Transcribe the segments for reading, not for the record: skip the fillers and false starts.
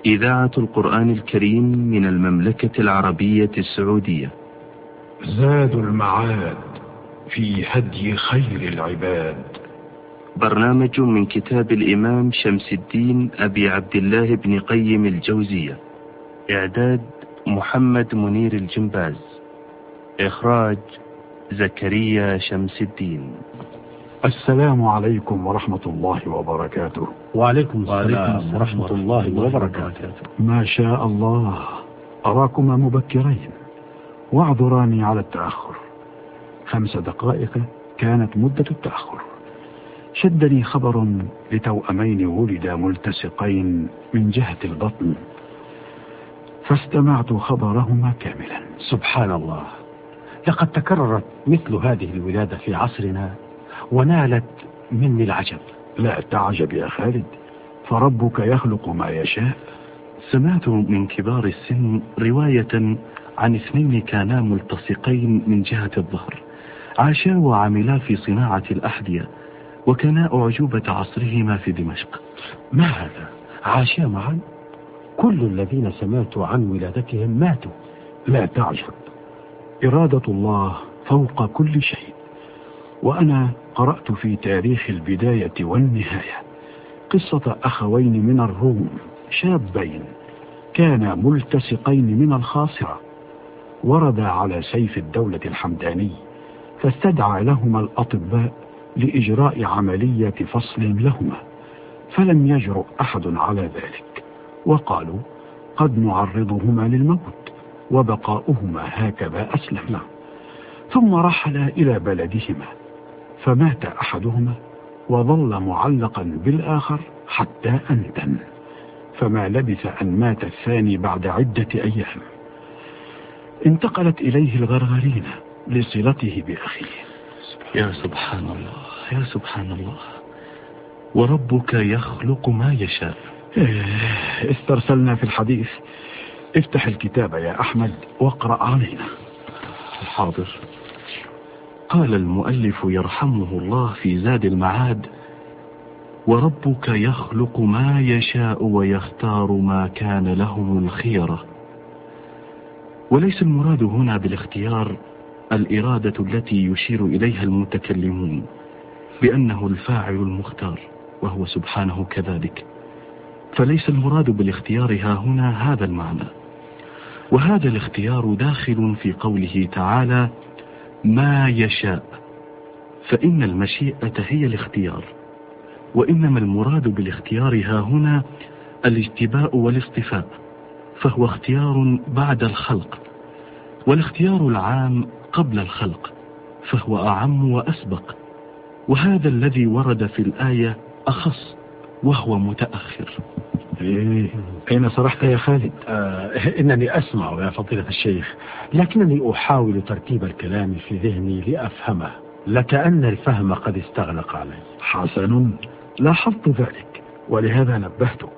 إذاعة القرآن الكريم من المملكة العربية السعودية. زاد المعاد في هدي خير العباد. برنامج من كتاب الإمام شمس الدين أبي عبد الله بن قيم الجوزية. إعداد محمد منير الجنباز. إخراج زكريا شمس الدين. السلام عليكم ورحمة الله وبركاته. وعليكم السلام ورحمة الله وبركاته. ما شاء الله أراكما مبكرين، واعذراني على التأخر. 5 دقائق كانت مدة التأخر. شدني خبر لتوأمين ولدا ملتصقين من جهة البطن، فاستمعت خبرهما كاملا. سبحان الله، لقد تكررت مثل هذه الولادة في عصرنا ونالت مني العجب. لا تعجب يا خالد، فربك يخلق ما يشاء. سمعت من كبار السن رواية عن 2 كانا ملتصقين من جهة الظهر، عاشا وعملا في صناعة الأحذية، وكانا أعجوبة عصرهما في دمشق. ما هذا؟ عاشا معا؟ كل الذين سمعت عن ولادتهم ماتوا. لا تعجب، إرادة الله فوق كل شيء. وأنا قرأت في تاريخ البداية والنهاية قصة أخوين من الروم شابين كانا ملتصقين من الخاصرة، وردا على سيف الدولة الحمداني، فاستدعى لهما الأطباء لإجراء عملية فصل لهما، فلم يجرؤ أحد على ذلك، وقالوا قد نعرضهما للموت وبقاؤهما هكذا أسلم. ثم رحلا إلى بلدهما، فمات أحدهما وظل معلقا بالآخر حتى أنتن، فما لبث أن مات الثاني بعد عدة أيام. انتقلت إليه الغرغرينة لصلته بأخيه. يا سبحان الله، يا سبحان الله، وربك يخلق ما يشاء. استرسلنا في الحديث. افتح الكتاب يا أحمد واقرأ علينا. حاضر. قال المؤلف يرحمه الله في زاد المعاد: وربك يخلق ما يشاء ويختار ما كان لهم الخيرة. وليس المراد هنا بالاختيار الإرادة التي يشير إليها المتكلمون بأنه الفاعل المختار، وهو سبحانه كذلك، فليس المراد بالاختيار ها هنا هذا المعنى. وهذا الاختيار داخل في قوله تعالى ما يشاء، فإن المشيئة هي الاختيار، وإنما المراد بالاختيار ها هنا الاجتباء والاصطفاء، فهو اختيار بعد الخلق، والاختيار العام قبل الخلق فهو أعم وأسبق، وهذا الذي ورد في الآية أخص وهو متأخر. أين صرحت يا خالد؟ إنني أسمع يا فضيلة الشيخ، لكنني أحاول ترتيب الكلام في ذهني لأفهمه، لكأن الفهم قد استغلق علي. حسن، لاحظت ذلك ولهذا نبهتك،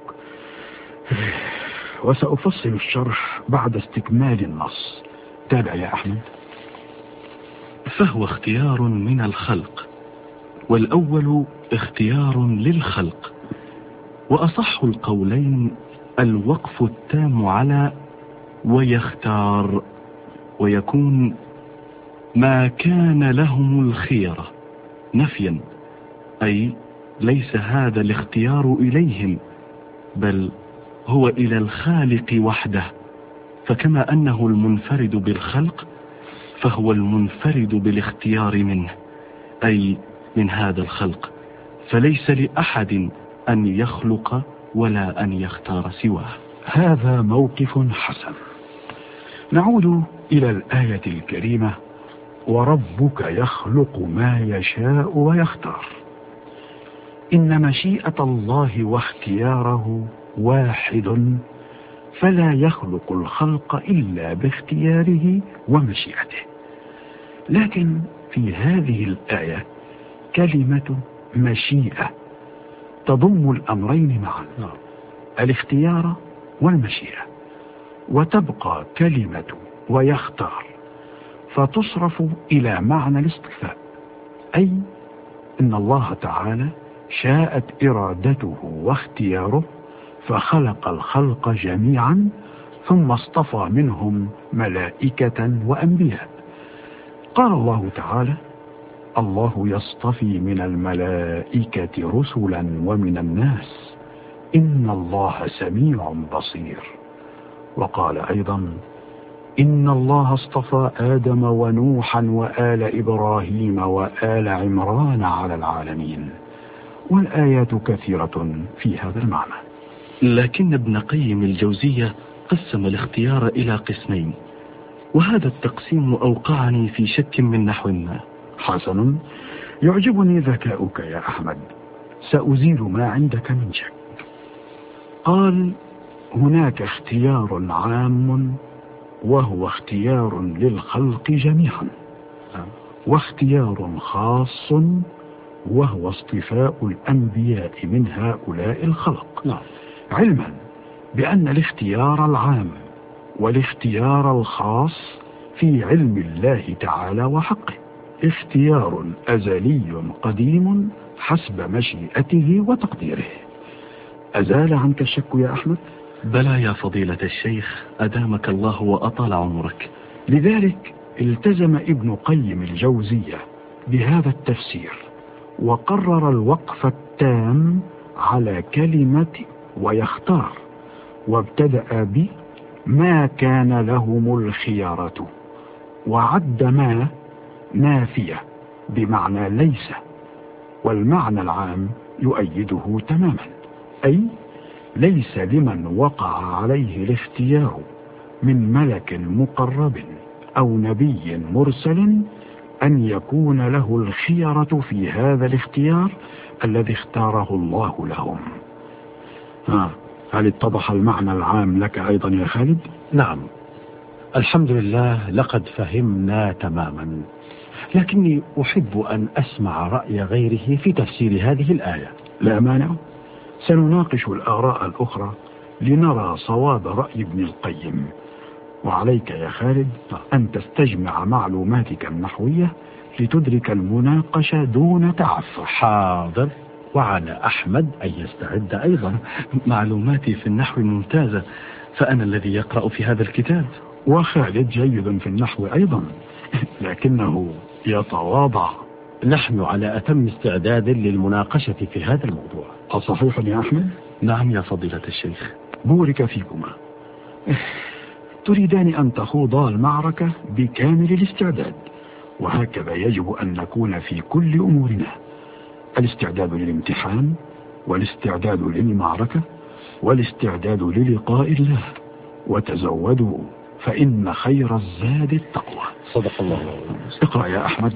وسأفصل الشرح بعد استكمال النص. تابع يا أحمد. فهو اختيار من الخلق، والأول اختيار للخلق، وأصح القولين الوقف التام على ويختار، ويكون ما كان لهم الخيرة نفيا، أي ليس هذا الاختيار إليهم، بل هو إلى الخالق وحده، فكما أنه المنفرد بالخلق فهو المنفرد بالاختيار منه، أي من هذا الخلق، فليس لأحد أن يخلق ولا أن يختار سواه. هذا موقف حسن. نعود إلى الآية الكريمة: وربك يخلق ما يشاء ويختار. إن مشيئة الله واختياره واحد، فلا يخلق الخلق إلا باختياره ومشيئته. لكن في هذه الآية كلمة مشيئة تضم الأمرين معا، الاختيار والمشيئة، وتبقى كلمة ويختار فتصرف إلى معنى الاصطفاء، أي إن الله تعالى شاءت إرادته واختياره فخلق الخلق جميعا ثم اصطفى منهم ملائكة وأنبياء. قال الله تعالى: الله يصطفي من الملائكة رسلا ومن الناس إن الله سميع بصير. وقال أيضا: إن الله اصطفى آدم ونوحا وآل إبراهيم وآل عمران على العالمين. والآيات كثيرة في هذا المعنى. لكن ابن قيم الجوزية قسم الاختيار إلى قسمين، وهذا التقسيم أوقعني في شك من نحو ما. حسن، يعجبني ذكاؤك يا أحمد، سأزيل ما عندك من شك. قال: هناك اختيار عام وهو اختيار للخلق جميعا، واختيار خاص وهو اصطفاء الأنبياء من هؤلاء الخلق، علما بأن الاختيار العام والاختيار الخاص في علم الله تعالى وحقه اختيار أزلي قديم حسب مشيئته وتقديره. أزال عنك الشك يا أحمد؟ بلى يا فضيلة الشيخ، أدامك الله وأطال عمرك. لذلك التزم ابن قيم الجوزية بهذا التفسير، وقرر الوقف التام على كلمة ويختار، وابتدأ بما كان لهم الخيارة، وعد ما نافية بمعنى ليس، والمعنى العام يؤيده تماما، أي ليس لمن وقع عليه الاختيار من ملك مقرب أو نبي مرسل أن يكون له الخيرة في هذا الاختيار الذي اختاره الله لهم. هل اتضح المعنى العام لك أيضا يا خالد؟ نعم، الحمد لله، لقد فهمنا تماما، لكني أحب أن أسمع رأي غيره في تفسير هذه الآية. لا مانع، سنناقش الآراء الأخرى لنرى صواب رأي ابن القيم. وعليك يا خالد أن تستجمع معلوماتك النحوية لتدرك المناقشة دون تعفف. حاضر، وعلى أحمد أن يستعد أيضا. معلوماتي في النحو ممتازة، فأنا الذي يقرأ في هذا الكتاب. وخالد جيد في النحو أيضا، لكنه يتواضع. نحن على أتم استعداد للمناقشة في هذا الموضوع. أصحيح يا أحمد؟ نعم يا فضيلة الشيخ. بورك فيكما. تريدان أن خوضا المعركة بكامل الاستعداد، وهكذا يجب أن نكون في كل أمورنا: الاستعداد للامتحان، والاستعداد للمعركة، والاستعداد للقاء الله. وتزودوا فإن خير الزاد التقوى. صدق الله. اقرأ يا أحمد.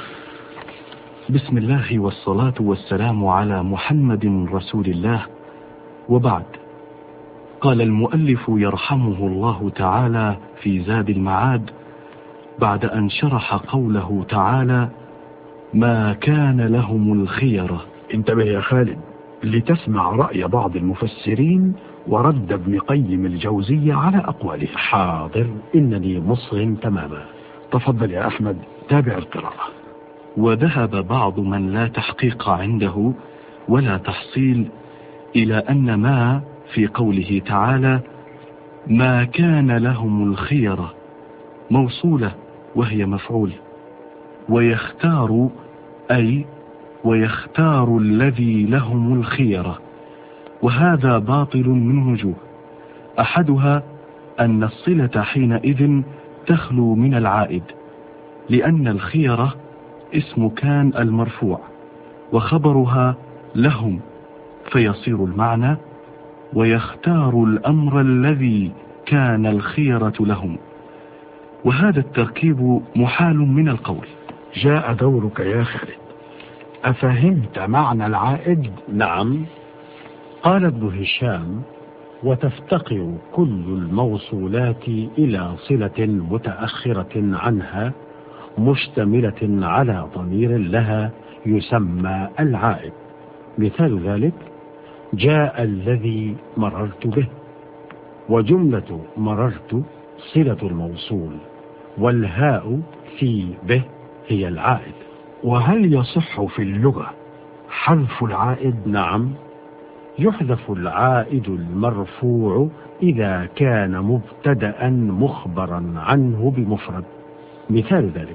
بسم الله والصلاة والسلام على محمد رسول الله، وبعد. قال المؤلف يرحمه الله تعالى في زاد المعاد بعد أن شرح قوله تعالى: ما كان لهم الخيرة. انتبه يا خالد لتسمع رأي بعض المفسرين ورد ابن قيم الجوزية على أقواله. حاضر، إنني مصغ تماما. تفضل يا أحمد، تابع القراءة. وذهب بعض من لا تحقيق عنده ولا تحصيل إلى أن ما في قوله تعالى ما كان لهم الخيرة موصولة وهي مفعول، ويختار أي ويختار الذي لهم الخيرة، وهذا باطل من وجوه. أحدها أن الصلة حينئذ تخلو من العائد، لأن الخيرة اسم كان المرفوع وخبرها لهم، فيصير المعنى ويختار الأمر الذي كان الخيرة لهم، وهذا التركيب محال من القول. جاء دورك يا خالد، أفهمت معنى العائد؟ نعم. قال ابن هشام: وتفتقر كل الموصولات إلى صلة متأخرة عنها مشتملة على ضمير لها يسمى العائد. مثال ذلك: جاء الذي مررت به، وجملة مررت صلة الموصول، والهاء في به هي العائد. وهل يصح في اللغة حذف العائد؟ نعم، يحذف العائد المرفوع إذا كان مبتدأ مخبرا عنه بمفرد. مثال ذلك: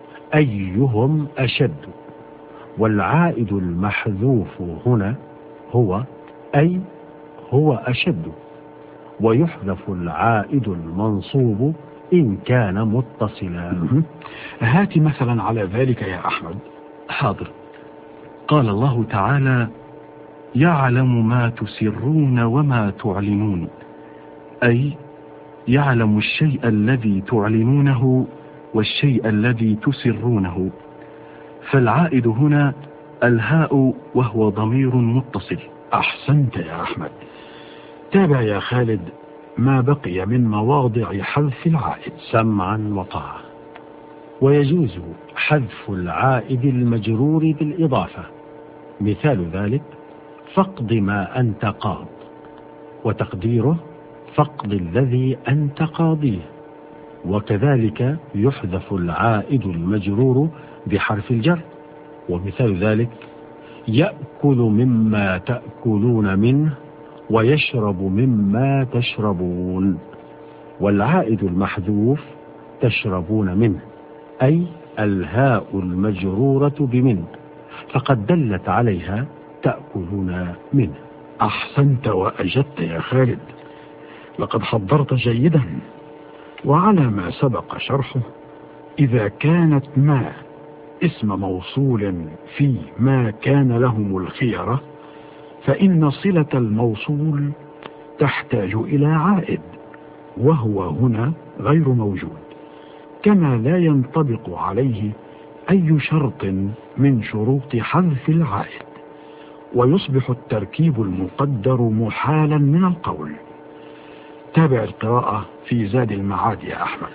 أيهم أشد. والعائد المحذوف هنا هو أي هو أشد. ويحذف العائد المنصوب إن كان متصلا. هات مثلا على ذلك يا أحمد. حاضر. قال الله تعالى: يعلم ما تسرون وما تعلنون، أي يعلم الشيء الذي تعلنونه والشيء الذي تسرونه. فالعائد هنا الهاء وهو ضمير متصل. أحسنت يا أحمد. تابع يا خالد ما بقي من مواضع حذف العائد. سمعا وطاعة. ويجوز حذف العائد المجرور بالإضافة. مثال ذلك: فاقض ما أنت قاض. وتقديره: فاقض الذي أنت قاضيه. وكذلك يحذف العائد المجرور بحرف الجر. ومثال ذلك: يأكل مما تأكلون منه ويشرب مما تشربون. والعائد المحذوف تشربون منه، أي الهاء المجرورة بمن، فقد دلت عليها تأكلون منه. أحسنت وأجدت يا خالد، لقد حضرت جيدا. وعلى ما سبق شرحه، إذا كانت ما اسم موصول في ما كان لهم الخيرة، فإن صلة الموصول تحتاج إلى عائد، وهو هنا غير موجود، كما لا ينطبق عليه أي شرط من شروط حذف العائد، ويصبح التركيب المقدر محالا من القول. تابع القراءة في زاد المعاد يا أحمد.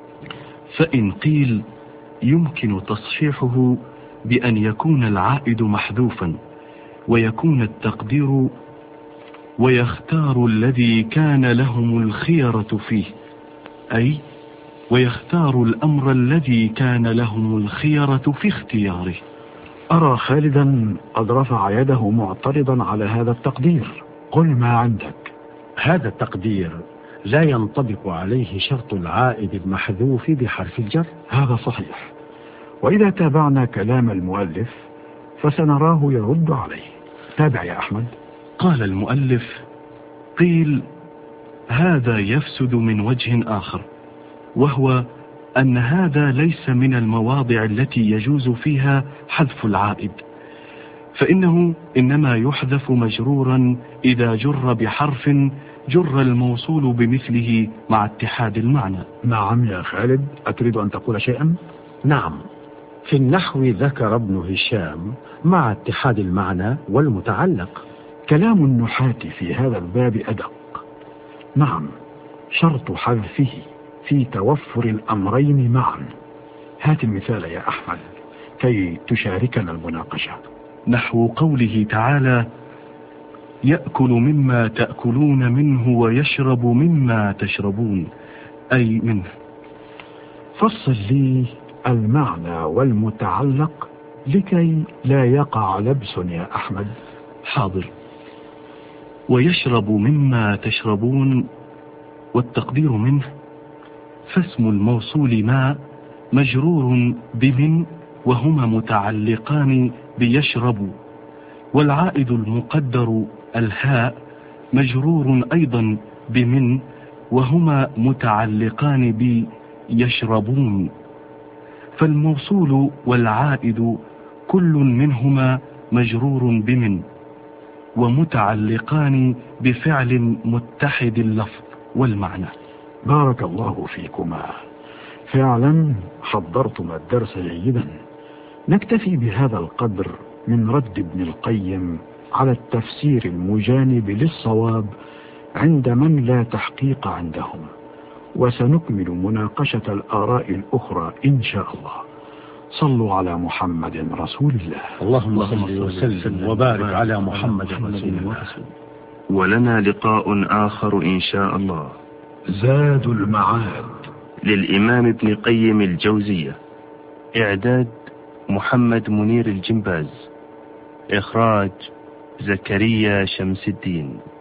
فإن قيل يمكن تصحيحه بأن يكون العائد محذوفا، ويكون التقدير: ويختار الذي كان لهم الخيرة فيه، أي ويختار الأمر الذي كان لهم الخيرة في اختياره. أرى خالدا قد رفع يده معترضا على هذا التقدير. قل ما عندك. هذا التقدير لا ينطبق عليه شرط العائد المحذوف بحرف الجر. هذا صحيح، وإذا تابعنا كلام المؤلف فسنراه يرد عليه. تابع يا أحمد. قال المؤلف: قيل هذا يفسد من وجه آخر، وهو أن هذا ليس من المواضع التي يجوز فيها حذف العائد، فإنه إنما يحذف مجرورا إذا جر بحرف جر الموصول بمثله مع اتحاد المعنى. نعم يا خالد، أتريد أن تقول شيئا؟ نعم، في النحو ذكر ابن هشام مع اتحاد المعنى والمتعلق. كلام النحاة في هذا الباب أدق. نعم، شرط حذفه في توفر الأمرين معا. هات المثال يا أحمد كي تشاركنا المناقشة. نحو قوله تعالى: يأكل مما تأكلون منه ويشرب مما تشربون، أي منه. فصل لي المعنى والمتعلق لكي لا يقع لبس يا أحمد. حاضر. ويشرب مما تشربون، والتقدير منه، فاسم الموصول ما مجرور بمن، وهما متعلقان بيشرب، والعائد المقدر الهاء مجرور أيضا بمن، وهما متعلقان بيشربون. فالموصول والعائد كل منهما مجرور بمن، ومتعلقان بفعل متحد اللفظ والمعنى. بارك الله فيكما، فعلا حضرتما الدرس جيدا. نكتفي بهذا القدر من رد ابن القيم على التفسير المجانب للصواب عند من لا تحقيق عندهم، وسنكمل مناقشة الآراء الأخرى إن شاء الله. صلوا على محمد رسول الله. اللهم صل وسلم وبارك على محمد رسول الله. ولنا لقاء آخر إن شاء الله. زاد المعاد للإمام ابن قيم الجوزية. إعداد محمد منير الجنباز. إخراج زكريا شمس الدين.